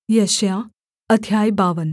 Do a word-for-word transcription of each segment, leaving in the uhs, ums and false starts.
यशायाह अध्याय बावन।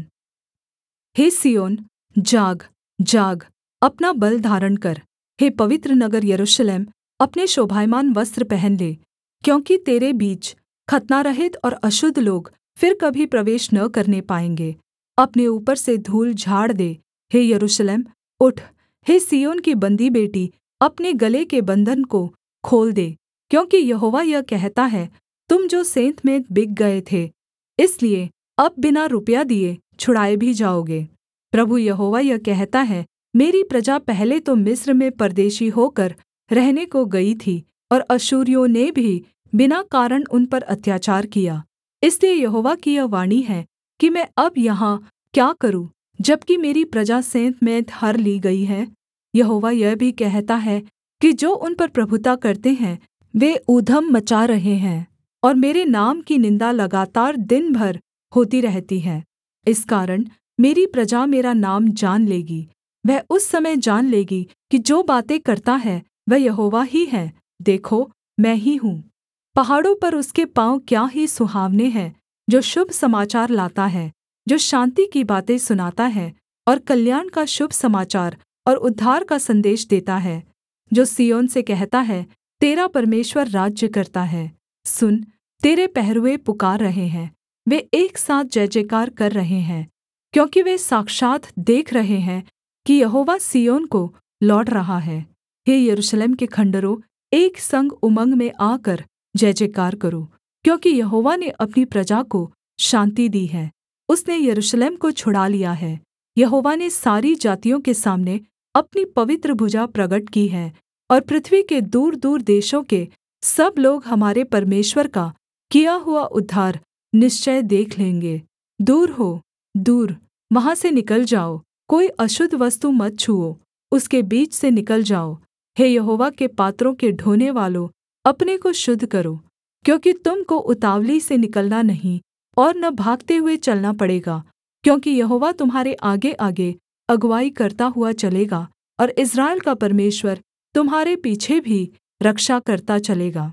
हे सिय्योन, जाग जाग, अपना बल धारण कर। हे पवित्र नगर यरूशलेम, अपने शोभायमान वस्त्र पहन ले, क्योंकि तेरे बीच खतनारहित और अशुद्ध लोग फिर कभी प्रवेश न करने पाएँगे। अपने ऊपर से धूल झाड़ दे, हे यरूशलेम। उठ, हे सिय्योन की बन्दी बेटी, अपने गले के बन्धन को खोल दे, क्योंकि यहोवा यह कहता है, तुम जो सेंत में बिक गए थे, इसलिए अब बिना रुपया दिए छुड़ाए भी जाओगे। प्रभु यहोवा यह कहता है, मेरी प्रजा पहले तो मिस्र में परदेशी होकर रहने को गई थी, और अश्शूरियों ने भी बिना कारण उन पर अत्याचार किया। इसलिए यहोवा की यह वाणी है कि मैं अब यहाँ क्या करूँ, जबकि मेरी प्रजा सेंत में हर ली गई है। यहोवा यह भी कहता है कि जो उन पर प्रभुता करते हैं वे ऊधम मचा रहे हैं, और मेरे नाम की निन्दा लगातार दिन भर होती रहती है। इस कारण मेरी प्रजा मेरा नाम जान लेगी, वह उस समय जान लेगी कि जो बातें करता है वह यहोवा ही है। देखो, मैं ही हूँ। पहाड़ों पर उसके पाँव क्या ही सुहावने हैं, जो शुभ समाचार लाता है, जो शान्ति की बातें सुनाता है, और कल्याण का शुभ समाचार और उद्धार का संदेश देता है। जो सिय्योन से कहता है, तेरा परमेश्वर राज्य करता है। सुन, तेरे पहरुए पुकार रहे हैं, वे एक साथ जय जयकार कर रहे हैं, क्योंकि वे साक्षात् देख रहे हैं कि यहोवा सिय्योन को लौट रहा है। हे यरूशलेम के खण्डहरों, एक संग उमंग में आकर जय जयकार करो, क्योंकि यहोवा ने अपनी प्रजा को शान्ति दी है, उसने यरूशलेम को छुड़ा लिया है। यहोवा ने सारी जातियों के सामने अपनी पवित्र भुजा प्रगट की है, और पृथ्वी के दूरदूर देशों के सब लोग हमारे परमेश्वर का किया हुआ उद्धार निश्चय देख लेंगे। दूर हो, दूर, वहाँ से निकल जाओ, कोई अशुद्ध वस्तु मत छूओ, उसके बीच से निकल जाओ। हे यहोवा के पात्रों के ढोनेवालों, अपने को शुद्ध करो, क्योंकि तुम को उतावली से निकलना नहीं और न भागते हुए चलना पड़ेगा, क्योंकि यहोवा तुम्हारे आगेआगे अगुआई करता हुआ चलेगा, और इस्राएल का परमेश्वर तुम्हारे पीछे भी रक्षा करता चलेगा।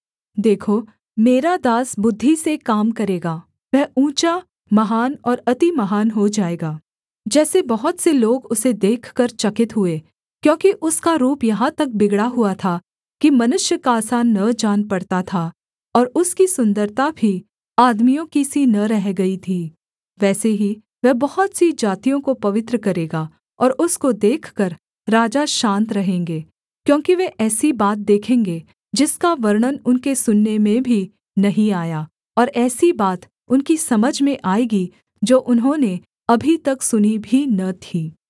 देखो, मेरा दास बुद्धि से काम करेगा, वह ऊँचा, महान और अति महान हो जाएगा, जैसे बहुत से लोग उसे देखकर चकित हुए, क्योंकि उसका रूप यहाँ तक बिगड़ा हुआ था कि मनुष्य का सा न जान पड़ता था, और उसकी सुन्दरता भी आदमियों की सी न रह गई थी। वैसे ही वह बहुत सी जातियों को पवित्र करेगा, और उसको देखकर राजा शान्त रहेंगे, क्योंकि वे ऐसी बात देखेंगे जिसका वर्णन उनके सुनने में भी नहीं आया, और ऐसी बात उनकी समझ में आएगी जो उन्होंने अभी तक सुनी भी न थी।